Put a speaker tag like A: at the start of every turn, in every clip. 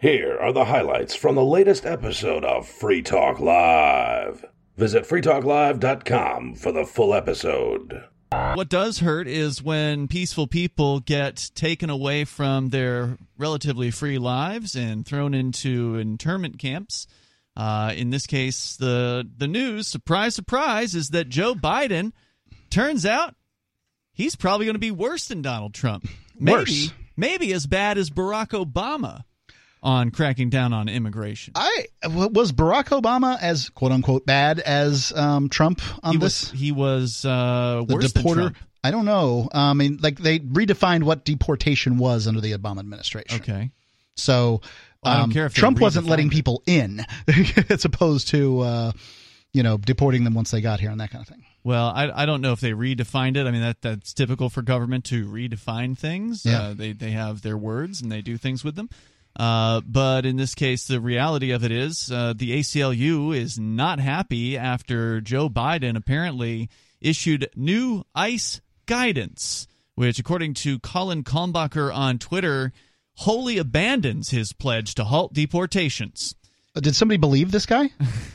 A: Here are the highlights from the latest episode of Free Talk Live. Visit freetalklive.com for the full episode.
B: What does hurt is when peaceful people get taken away from their relatively free lives and thrown into internment camps. In this case, the news, surprise, surprise, is that Joe Biden, turns out, he's probably going to be worse than Donald Trump. Maybe as bad as Barack Obama on cracking down on immigration.
C: Was Barack Obama as quote unquote bad as Trump on this?
B: He was worse than Trump.
C: I don't know. I mean, like they redefined what deportation was under the Obama administration.
B: Okay,
C: so
B: I don't care if
C: Trump wasn't letting people in, as opposed to deporting them once they got here and that kind of thing.
B: Well, I don't know if they redefined it. I mean, that's typical for government to redefine things.
C: Yeah.
B: They have their words and they do things with them. But in this case, the reality of it is the ACLU is not happy after Joe Biden apparently issued new ICE guidance, which, according to Colin Kalmbacher on Twitter, wholly abandons his pledge to halt deportations.
C: Did somebody believe this guy?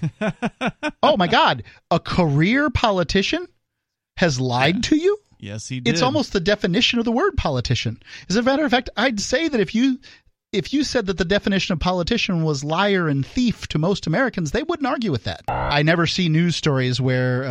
C: Oh, my God. A career politician has lied to you?
B: Yes, he did.
C: It's almost the definition of the word politician. As a matter of fact, I'd say that if you said that the definition of politician was liar and thief to most Americans, they wouldn't argue with that. I never see news stories where,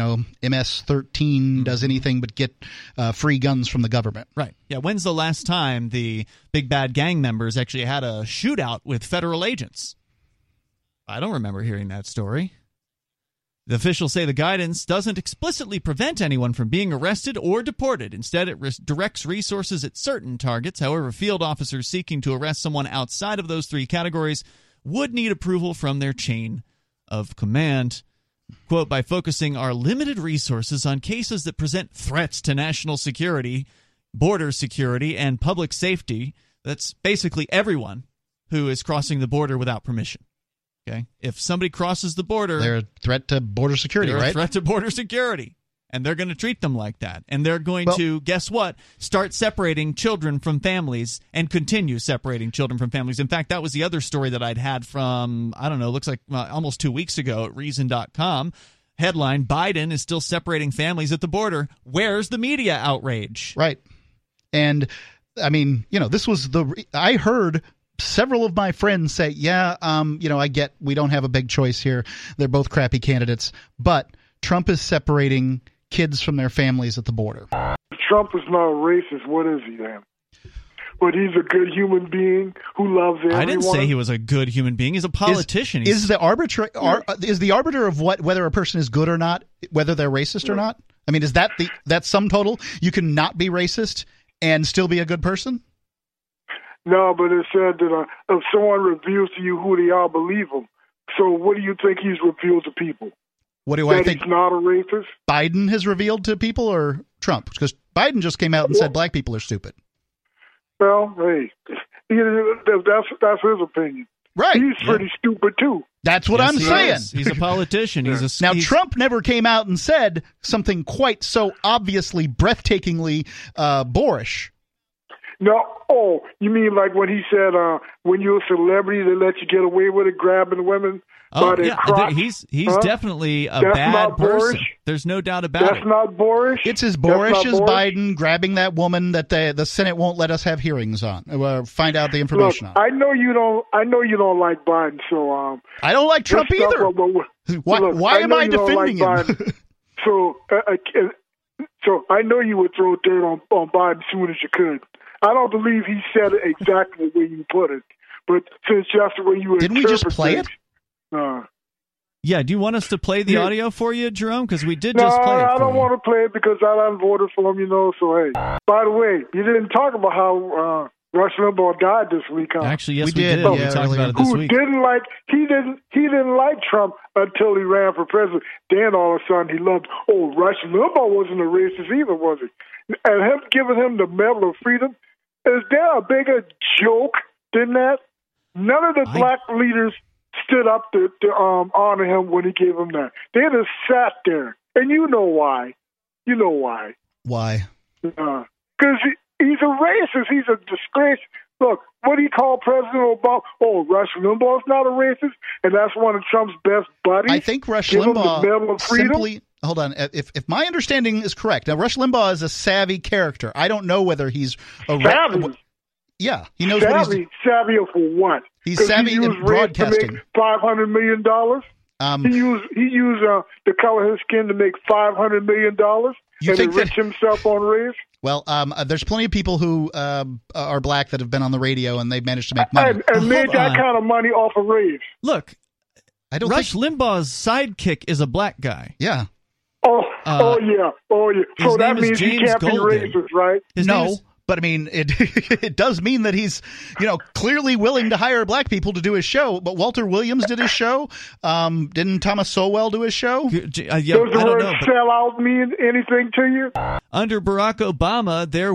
C: MS-13 does anything but get free guns from the government.
B: Right. Yeah. When's the last time the big bad gang members actually had a shootout with federal agents? I don't remember hearing that story. The officials say the guidance doesn't explicitly prevent anyone from being arrested or deported. Instead, it directs resources at certain targets. However, field officers seeking to arrest someone outside of those three categories would need approval from their chain of command. Quote, by focusing our limited resources on cases that present threats to national security, border security, and public safety, that's basically everyone who is crossing the border without permission. Okay. If somebody crosses the border,
C: they're a threat to border security, right?
B: They're a threat to border security. And they're going to treat them like that. And they're going to, guess what? Start separating children from families and continue separating children from families. In fact, that was the other story that I'd had from, I don't know, looks like almost 2 weeks ago at Reason.com. Headline, Biden is still separating families at the border. Where's the media outrage?
C: Right. And, I mean, this was I heard several of my friends say, I get we don't have a big choice here. They're both crappy candidates. But Trump is separating kids from their families at the border.
D: Trump is not a racist. What is he then? But he's a good human being who loves everyone.
B: I didn't say he was a good human being. He's a politician.
C: Is the arbiter of whether a person is good or not, whether they're racist or not? I mean, is that that sum total? You can not be racist and still be a good person?
D: No, but it said that if someone reveals to you who they are, believe them. So what do you think he's revealed to people?
C: What do I think?
D: He's not a racist?
C: Biden has revealed to people or Trump? Because Biden just came out and said black people are stupid.
D: Well, hey, that's his opinion.
C: Right.
D: He's pretty stupid, too.
C: That's what I'm saying.
B: He's a politician.
C: Now, Trump never came out and said something quite so obviously, breathtakingly boorish.
D: No, you mean like when he said, when you're a celebrity, they let you get away with it, grabbing women by their crotch?
B: He's definitely a bad person.
D: Boorish?
B: There's no doubt about it.
D: That's not boorish?
C: It's as boorish as Biden grabbing that woman that the Senate won't let us have hearings on, find out the information on.
D: I know you don't like Biden, so
C: I don't like Trump either. Why am I defending him?
D: So I know you would throw dirt on Biden as soon as you could. I don't believe he said it exactly the way you put it, but since that's the way you
C: didn't we just play it?
B: Yeah, do you want us to play the audio for you, Jerome? Because we did just play it.
D: I don't want to play it because I voted for him, So hey, by the way, you didn't talk about how Rush Limbaugh died this week. Huh?
B: Actually, yes, we did. We talked about it this week.
D: He didn't like Trump until he ran for president. Then all of a sudden he loved. Rush Limbaugh wasn't a racist either, was he? And him giving him the Medal of Freedom. Is there a bigger joke than that? None of the black leaders stood up to honor him when he gave him that. They just sat there. And you know why.
C: Why?
D: Because he's a racist. He's a disgrace Look, what do you call President Obama? Oh, Rush Limbaugh's not a racist, and that's one of Trump's best buddies.
C: I think Rush
D: Give him the
C: Limbaugh
D: Medal of Freedom.
C: simply. Hold on. If my understanding is correct, now Rush Limbaugh is a savvy character. I don't know whether he's a
D: savvy.
C: Yeah, he knows what he's doing.
D: Savvy for what?
C: He's savvy in broadcasting.
D: To make $500 million. He used the color of his skin to make $500 million and enrich himself on race.
C: Well, there's plenty of people who are black that have been on the radio and they've managed to make money
D: and made that kind of money off of race.
B: Look, Rush Limbaugh's sidekick is a black guy.
C: Yeah.
D: Oh yeah. So that means he can't be racist, right?
C: No. But I mean, it does mean that he's, clearly willing to hire black people to do his show. But Walter Williams did his show. Didn't Thomas Sowell do his show?
D: Does the word sellout mean anything to you?
B: Under Barack Obama, there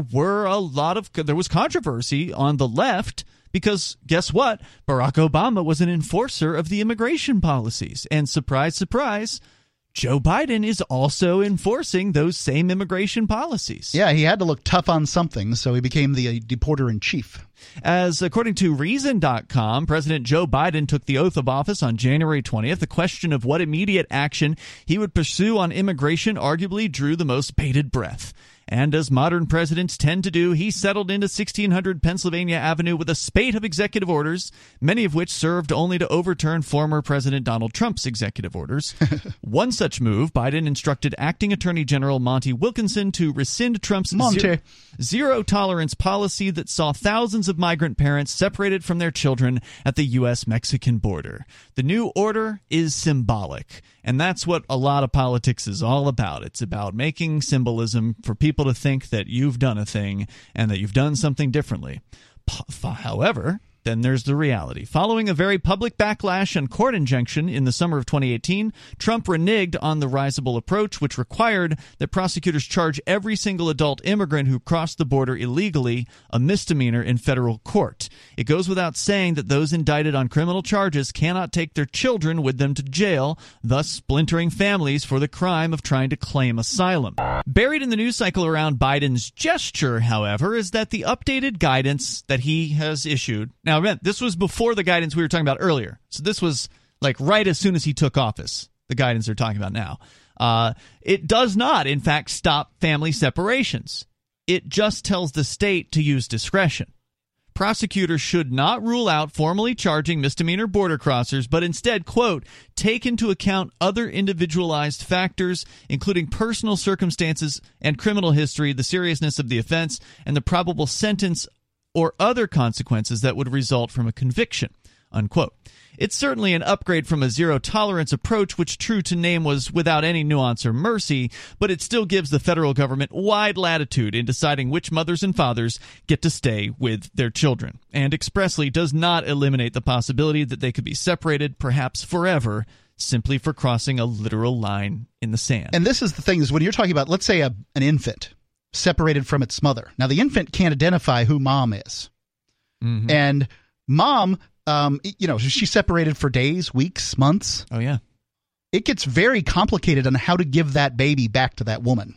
B: was controversy on the left because guess what? Barack Obama was an enforcer of the immigration policies, and surprise, surprise. Joe Biden is also enforcing those same immigration policies.
C: Yeah, he had to look tough on something, so he became the deporter-in-chief.
B: As according to Reason.com, President Joe Biden took the oath of office on January 20th. The question of what immediate action he would pursue on immigration arguably drew the most bated breath. And as modern presidents tend to do, he settled into 1600 Pennsylvania Avenue with a spate of executive orders, many of which served only to overturn former President Donald Trump's executive orders. One such move, Biden instructed Acting Attorney General Monty Wilkinson to rescind Trump's zero-tolerance policy that saw thousands of migrant parents separated from their children at the U.S.-Mexican border. The new order is symbolic, and that's what a lot of politics is all about. It's about making symbolism for people to think that you've done a thing and that you've done something differently. However, then there's the reality. Following a very public backlash and court injunction in the summer of 2018, Trump reneged on the risible approach, which required that prosecutors charge every single adult immigrant who crossed the border illegally a misdemeanor in federal court. It goes without saying that those indicted on criminal charges cannot take their children with them to jail, thus splintering families for the crime of trying to claim asylum. Buried in the news cycle around Biden's gesture, however, is that the updated guidance that he has issued. Now, this was before the guidance we were talking about earlier. So this was like right as soon as he took office, the guidance they're talking about now. It does not, in fact, stop family separations. It just tells the state to use discretion. Prosecutors should not rule out formally charging misdemeanor border crossers, but instead, quote, take into account other individualized factors, including personal circumstances and criminal history, the seriousness of the offense, and the probable sentence or other consequences that would result from a conviction, unquote. It's certainly an upgrade from a zero-tolerance approach, which, true to name, was without any nuance or mercy, but it still gives the federal government wide latitude in deciding which mothers and fathers get to stay with their children, and expressly does not eliminate the possibility that they could be separated, perhaps forever, simply for crossing a literal line in the sand.
C: And this is the thing, is when you're talking about, let's say, an infant separated from its mother. Now, the infant can't identify who mom is. Mm-hmm. And mom, she's separated for days, weeks, months.
B: Oh, yeah.
C: It gets very complicated on how to give that baby back to that woman.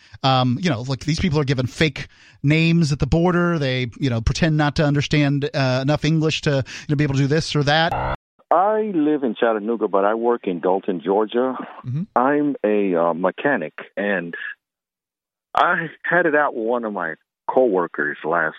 C: Like these people are given fake names at the border. They, pretend not to understand enough English to be able to do this or that.
E: I live in Chattanooga, but I work in Dalton, Georgia. Mm-hmm. I'm a mechanic, and I had it out with one of my coworkers last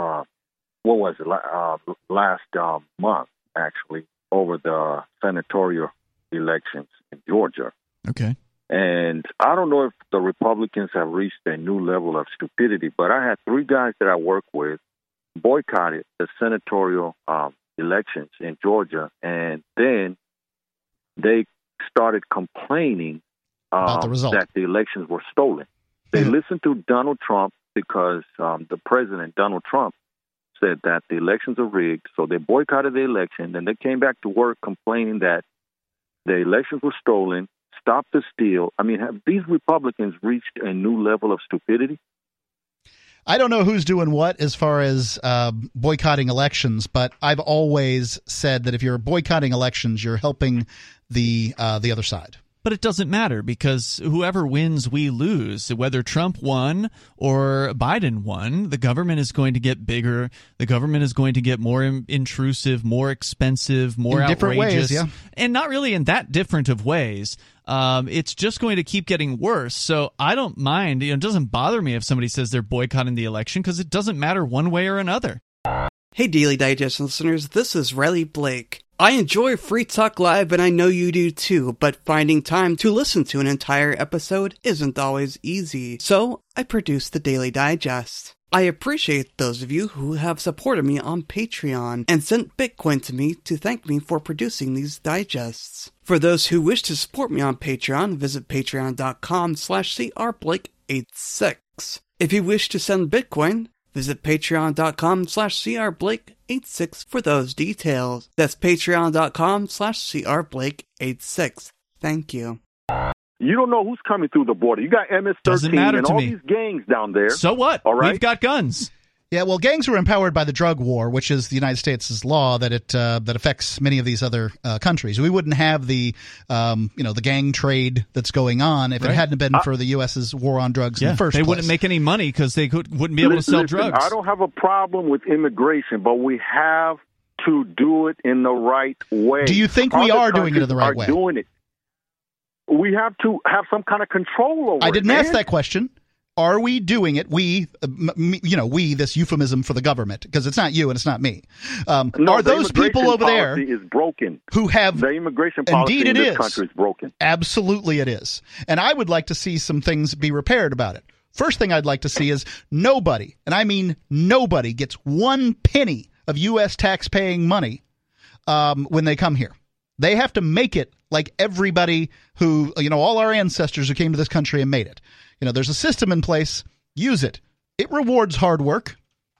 E: month, actually, over the senatorial elections in Georgia.
B: Okay.
E: And I don't know if the Republicans have reached a new level of stupidity, but I had 3 guys that I work with boycotted the senatorial elections in Georgia, and then they started complaining
C: about the result,
E: that the elections were stolen. They listened to Donald Trump because the president, Donald Trump, said that the elections are rigged, so they boycotted the election. Then they came back to work complaining that the elections were stolen, stop the steal. I mean, have these Republicans reached a new level of stupidity?
C: I don't know who's doing what as far as boycotting elections, but I've always said that if you're boycotting elections, you're helping the other side.
B: But it doesn't matter because whoever wins, we lose. Whether Trump won or Biden won, the government is going to get bigger. The government is going to get more intrusive, more expensive, more
C: in different
B: outrageous.
C: ways, yeah.
B: And not really in that different of ways. It's just going to keep getting worse. So I don't mind. It doesn't bother me if somebody says they're boycotting the election because it doesn't matter one way or another.
F: Hey, Daily Digest listeners, this is Riley Blake. I enjoy Free Talk Live, and I know you do too, but finding time to listen to an entire episode isn't always easy. So, I produce the Daily Digest. I appreciate those of you who have supported me on Patreon and sent Bitcoin to me to thank me for producing these digests. For those who wish to support me on Patreon, visit patreon.com/crblake86. If you wish to send Bitcoin, visit patreon.com/crblake86 for those details. That's patreon.com/crblake86. Thank you.
E: You don't know who's coming through the border. You got MS-13 and all these gangs down there.
B: So what?
E: All right?
B: We've got guns.
C: Yeah, well, gangs were empowered by the drug war, which is the United States' law that affects many of these other countries. We wouldn't have the the gang trade that's going on if it hadn't been for the U.S.'s war on drugs in the first place.
B: They wouldn't make any money because they wouldn't be able to sell drugs.
E: I don't have a problem with immigration, but we have to do it in the right way.
C: Do you think we are doing it in the right way?
E: Doing it. We have to have some kind of control over it.
C: I didn't ask that question. Are we doing it? We, this euphemism for the government, because it's not you and it's not me. Are those people over there
E: is broken.
C: Who have
E: the immigration policy in this country is broken?
C: Absolutely, it is. And I would like to see some things be repaired about it. First thing I'd like to see is nobody, and I mean nobody, gets one penny of U.S. tax-paying money when they come here. They have to make it like everybody who, all our ancestors who came to this country and made it. There's a system in place. Use it. It rewards hard work.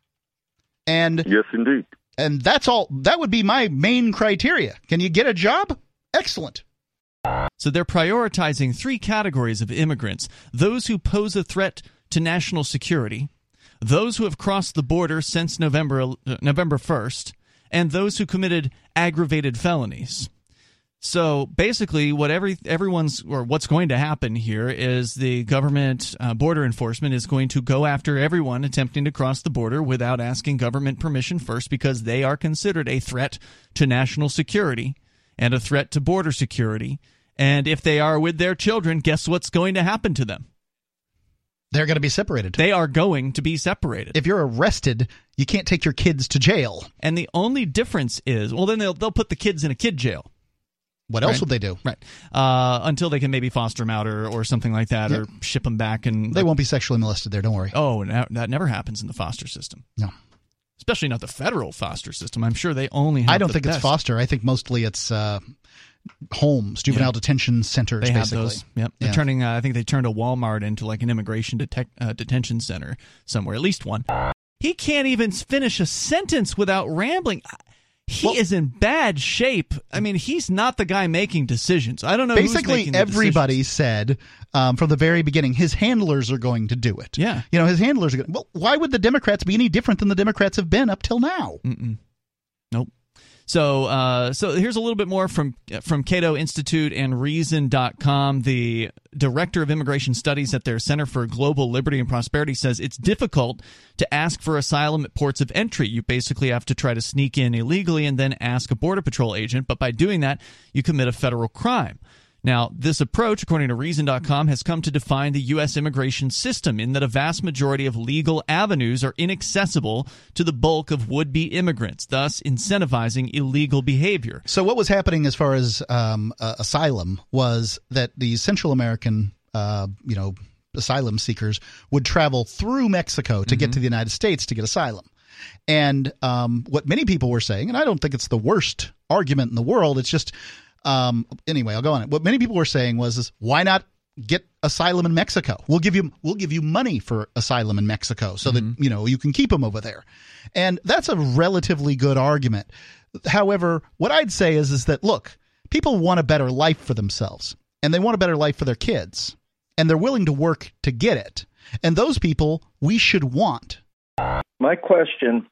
C: And
E: yes, indeed.
C: And that's all. That would be my main criteria. Can you get a job? Excellent.
B: So they're prioritizing three categories of immigrants: those who pose a threat to national security, those who have crossed the border since November 1st, and those who committed aggravated felonies. So basically, what's going to happen here is the government border enforcement is going to go after everyone attempting to cross the border without asking government permission first, because they are considered a threat to national security and a threat to border security. And if they are with their children, guess what's going to happen to them?
C: They're going to be separated.
B: They are going to be separated.
C: If you're arrested, you can't take your kids to jail.
B: And the only difference is, well, then they'll put the kids in a kid jail.
C: What else would they do?
B: Right. Until they can maybe foster them out or something like that, or ship them back. And
C: they won't be sexually molested there, don't worry.
B: Oh, that never happens in the foster system.
C: No.
B: Especially not the federal foster system. I'm sure they only have
C: I don't think it's foster. I think mostly it's homes, juvenile detention centers,
B: they
C: basically.
B: Have those. Yep. They're turning, I think they turned a Walmart into like an immigration detention center somewhere, at least one. He can't even finish a sentence without rambling. He is in bad shape. I mean, he's not the guy making decisions. I don't know.
C: Basically,
B: who's making
C: everybody said from the very beginning his handlers are going to do it.
B: Yeah.
C: His handlers are going to. Well, why would the Democrats be any different than the Democrats have been up till now?
B: Nope. So here's a little bit more from Cato Institute and Reason.com. The director of immigration studies at their Center for Global Liberty and Prosperity says it's difficult to ask for asylum at ports of entry. You basically have to try to sneak in illegally and then ask a Border Patrol agent, but by doing that, you commit a federal crime. Now, this approach, according to Reason.com, has come to define the U.S. immigration system in that a vast majority of legal avenues are inaccessible to the bulk of would-be immigrants, thus incentivizing illegal behavior.
C: So what was happening as far as asylum was that the Central American, asylum seekers would travel through Mexico to get to the United States to get asylum. And what many people were saying, and I don't think it's the worst argument in the world, it's just... anyway, I'll go on it. What many people were saying was, why not get asylum in Mexico? We'll give you money for asylum in Mexico so that, you can keep them over there. And that's a relatively good argument. However, what I'd say is that, look, people want a better life for themselves and they want a better life for their kids and they're willing to work to get it. And those people we should want.
G: My question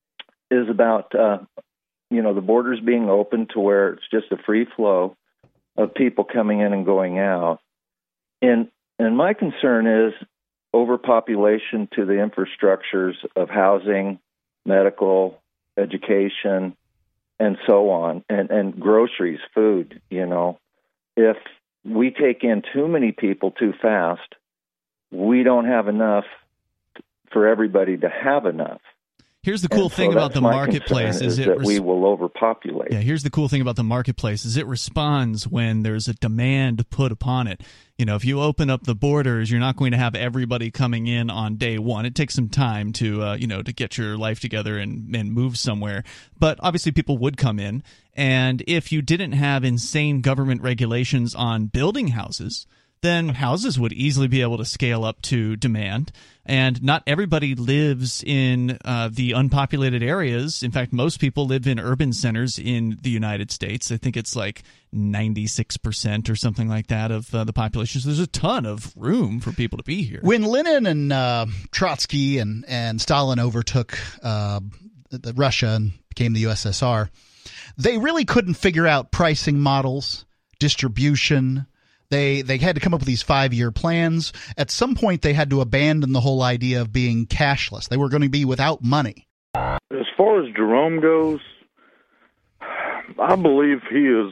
G: is about, the borders being open to where it's just a free flow. of people coming in and going out. And my concern is overpopulation to the infrastructures of housing, medical, education, and so on, and groceries, food. If we take in too many people too fast, we don't have enough for everybody to have enough.
B: Here's the cool thing about the marketplace is
G: that we will overpopulate.
B: Yeah, here's the cool thing about the marketplace is it responds when there's a demand put upon it. If you open up the borders, you're not going to have everybody coming in on day one. It takes some time to to get your life together and move somewhere. But obviously people would come in, and if you didn't have insane government regulations on building houses, then houses would easily be able to scale up to demand. And not everybody lives in the unpopulated areas. In fact, most people live in urban centers in the United States. I think it's like 96% or something like that of the population. So there's a ton of room for people to be here.
C: When Lenin and Trotsky and Stalin overtook Russia and became the USSR, they really couldn't figure out pricing models, distribution. They had to come up with these 5-year plans. At some point, they had to abandon the whole idea of being cashless. They were going to be without money.
H: As far as Jerome goes, I believe he is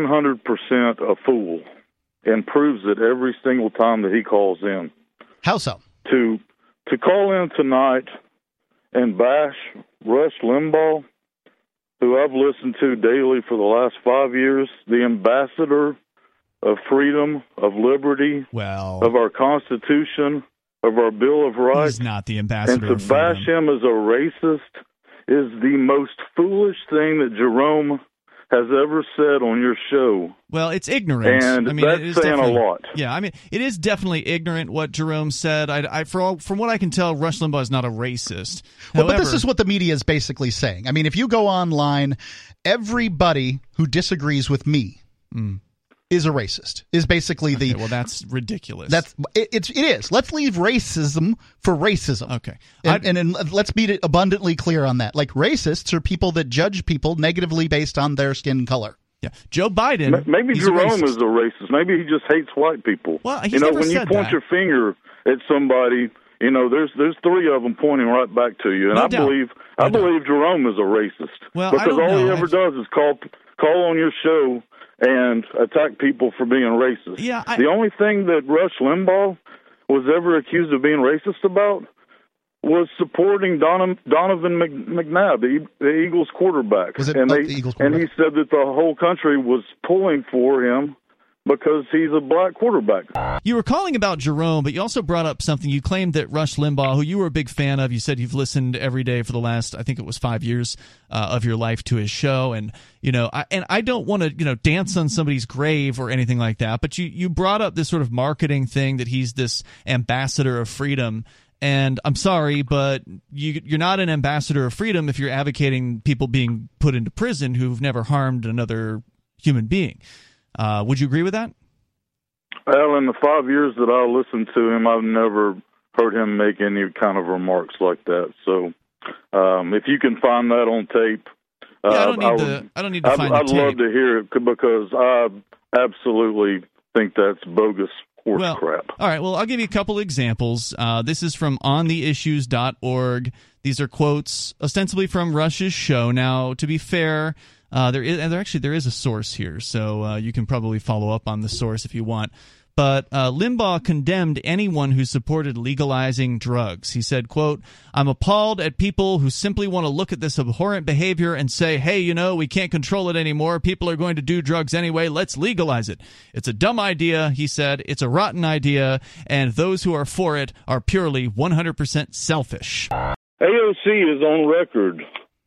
H: 100% a fool and proves it every single time that he calls in.
C: How so?
H: To call in tonight and bash Rush Limbaugh, who I've listened to daily for the last 5 years, the ambassador of freedom, of liberty, of our Constitution, of our Bill of Rights.
B: He's not the ambassador
H: and to bash him as a racist is the most foolish thing that Jerome has ever said on your show.
B: Well, it's ignorant.
H: And that's saying a lot.
B: Yeah, it is definitely ignorant what Jerome said. From what I can tell, Rush Limbaugh is not a racist.
C: Well, but this is what the media is basically saying. If you go online, everybody who disagrees with me is a racist, is basically the...
B: Well, that's ridiculous.
C: It is. Let's leave racism for racism.
B: Okay.
C: And let's be abundantly clear on that. Like, racists are people that judge people negatively based on their skin color.
B: Yeah, Joe Biden...
H: Maybe Jerome is a racist. Maybe he just hates white people.
B: Well, he's never
H: when
B: said
H: you point
B: that.
H: your finger at somebody, there's 3 of them pointing right back to you. And I believe Jerome is a racist.
B: Well,
H: because all he ever does is call on your show and attack people for being racist.
B: Yeah,
H: the only thing that Rush Limbaugh was ever accused of being racist about was supporting Donovan McNabb, the Eagles quarterback.
C: Was it the Eagles quarterback?
H: And he said that the whole country was pulling for him because he's a black quarterback.
B: You were calling about Jerome, but you also brought up something. You claimed that Rush Limbaugh, who you were a big fan of, you said you've listened every day for the last, I think it was 5 years of your life to his show. And, I don't want to, dance on somebody's grave or anything like that. But you brought up this sort of marketing thing that he's this ambassador of freedom. And I'm sorry, but you're not an ambassador of freedom if you're advocating people being put into prison who've never harmed another human being. Would you agree with that?
H: Well, in the 5 years that I listened to him, I've never heard him make any kind of remarks like that. So, if you can find that on tape,
B: I don't need to find the tape.
H: I'd love to hear it because I absolutely think that's bogus horse crap.
B: All right. Well, I'll give you a couple examples. This is from ontheissues.org. These are quotes ostensibly from Rush's show. Now, to be fair, there is a source here, so you can probably follow up on the source if you want. But Limbaugh condemned anyone who supported legalizing drugs. He said, quote, "I'm appalled at people who simply want to look at this abhorrent behavior and say, hey, we can't control it anymore. People are going to do drugs anyway. Let's legalize it. It's a dumb idea," he said. "It's a rotten idea, and those who are for it are purely 100% selfish."
H: AOC is on record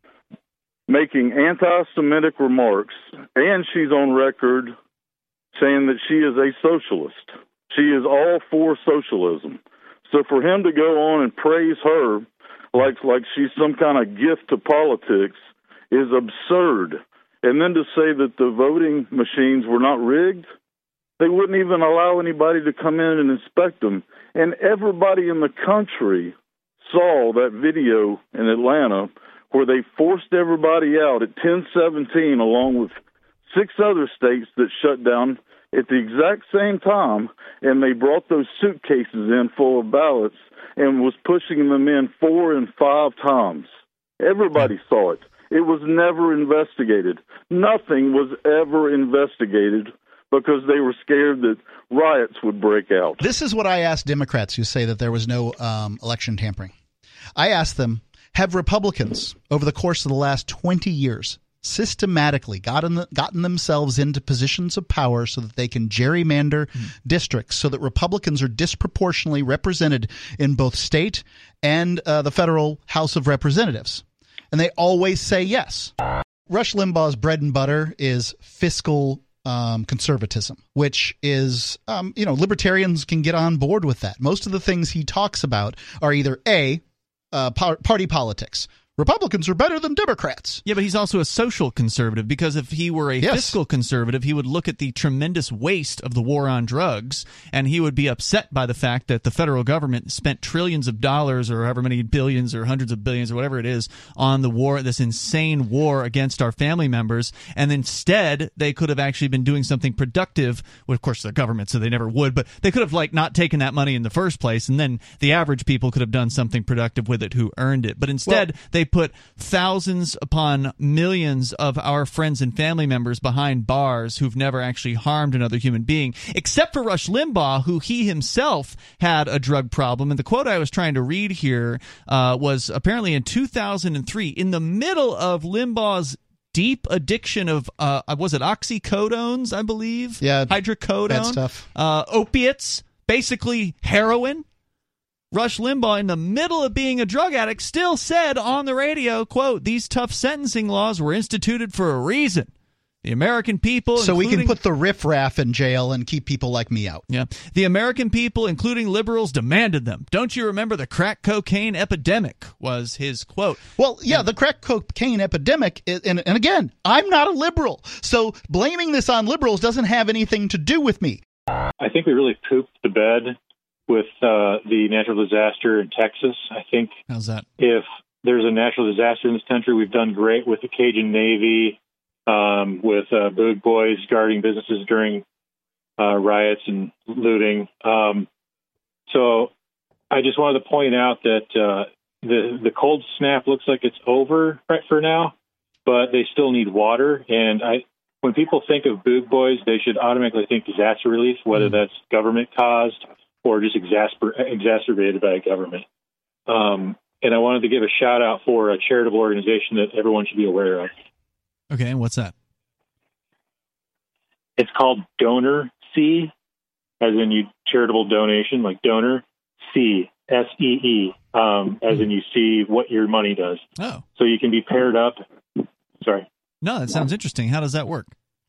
H: making anti-Semitic remarks, and she's on record saying that she is a socialist. She is all for socialism. So for him to go on and praise her like she's some kind of gift to politics is absurd. And then to say that the voting machines were not rigged, they wouldn't even allow anybody to come in and inspect them. And everybody in the country saw that video in Atlanta where they forced everybody out at 10:17 along with 6 other states that shut down at the exact same time, and they brought those suitcases in full of ballots and was pushing them in 4 and 5 times. Everybody saw it. It was never investigated. Nothing was ever investigated because they were scared that riots would break out.
C: This is what I asked Democrats who say that there was no election tampering. I asked them, have Republicans, over the course of the last 20 years, systematically gotten themselves into positions of power so that they can gerrymander districts so that Republicans are disproportionately represented in both state and the federal House of Representatives? And they always say yes. Rush Limbaugh's bread and butter is fiscal conservatism, which is, libertarians can get on board with that. Most of the things he talks about are either party politics. Republicans are better than Democrats.
B: Yeah, but he's also a social conservative, because if he were a fiscal conservative, he would look at the tremendous waste of the war on drugs, and he would be upset by the fact that the federal government spent trillions of dollars or however many billions or hundreds of billions or whatever it is on the war, this insane war against our family members, and instead they could have actually been doing something productive. Well, of course, the government, so they never would, but they could have not taken that money in the first place, and then the average people could have done something productive with it who earned it. But instead, they put thousands upon millions of our friends and family members behind bars who've never actually harmed another human being, except for Rush Limbaugh, who he himself had a drug problem. And the quote I was trying to read here was apparently in 2003, in the middle of Limbaugh's deep addiction of, was it oxycodones, I believe?
C: Yeah.
B: Hydrocodone.
C: Bad stuff.
B: Opiates, basically heroin. Rush Limbaugh, in the middle of being a drug addict, still said on the radio, quote, "These tough sentencing laws were instituted for a reason. The American people..."
C: So we can put the riffraff in jail and keep people like me out.
B: Yeah. "The American people, including liberals, demanded them. Don't you remember the crack cocaine epidemic?" was his quote.
C: Well, yeah, the crack cocaine epidemic, and again, I'm not a liberal, so blaming this on liberals doesn't have anything to do with me.
I: I think we really pooped the bed with the natural disaster in Texas. I think
B: how's that?
I: If there's a natural disaster in this country, we've done great with the Cajun Navy, with Boog Boys guarding businesses during riots and looting. So I just wanted to point out that the cold snap looks like it's over right for now, but they still need water. And when people think of Boog Boys, they should automatically think disaster relief, whether that's government caused or just exacerbated by a government. And I wanted to give a shout out for a charitable organization that everyone should be aware of.
B: Okay, and what's that?
I: It's called Donor C, as in charitable donation, like donor, C, S-E-E, as in you see what your money does.
B: Oh.
I: So you can be paired up. Sorry.
B: No, that sounds interesting. How does that work?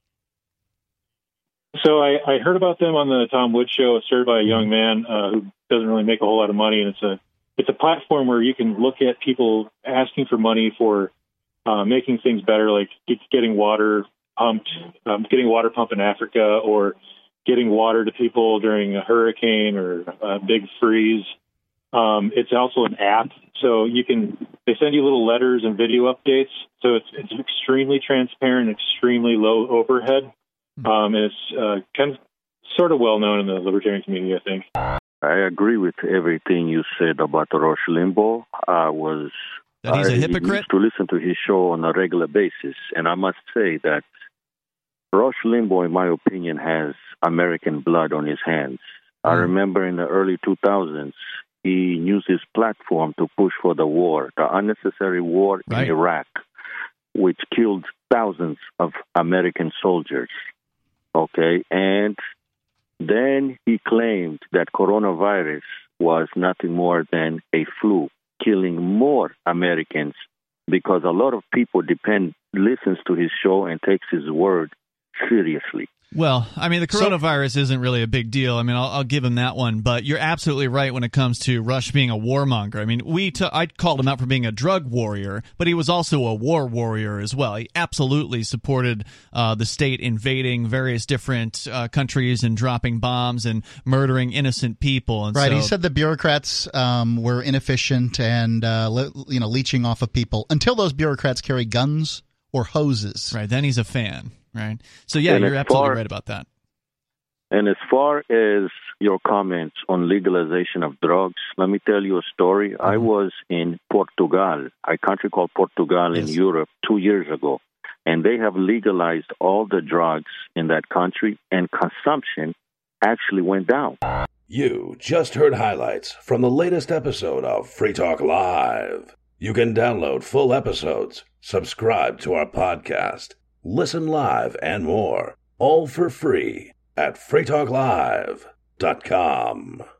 I: So I heard about them on the Tom Woods show, started by a young man who doesn't really make a whole lot of money, and it's a platform where you can look at people asking for money for making things better, like getting water pumped in Africa, or getting water to people during a hurricane or a big freeze. It's also an app, so they send you little letters and video updates. So it's extremely transparent, extremely low overhead. And it's kind of sort of well known in the libertarian community, I think.
E: I agree with everything you said about Rush Limbaugh.
B: That he's a hypocrite?
E: Used to listen to his show on a regular basis, and I must say that Rush Limbaugh, in my opinion, has American blood on his hands. I remember in the early 2000s, he used his platform to push for the war, the unnecessary war in Iraq, which killed thousands of American soldiers. Okay, and then he claimed that coronavirus was nothing more than a flu, killing more Americans, because a lot of people listens to his show and takes his word seriously.
B: Well, I mean, the coronavirus isn't really a big deal. I mean, I'll give him that one. But you're absolutely right when it comes to Rush being a warmonger. I mean, I called him out for being a drug warrior, but he was also a war warrior as well. He absolutely supported the state invading various different countries and dropping bombs and murdering innocent people. And
C: he said the bureaucrats were inefficient and leeching off of people until those bureaucrats carry guns or hoses.
B: Right, then he's a fan. Right. So, yeah, you're absolutely right about that.
E: And as far as your comments on legalization of drugs, let me tell you a story. Mm-hmm. I was in Portugal, a country called Portugal in Europe 2 years ago, and they have legalized all the drugs in that country, and consumption actually went down.
A: You just heard highlights from the latest episode of Free Talk Live. You can download full episodes, subscribe to our podcast, listen live, and more, all for free at freetalklive.com.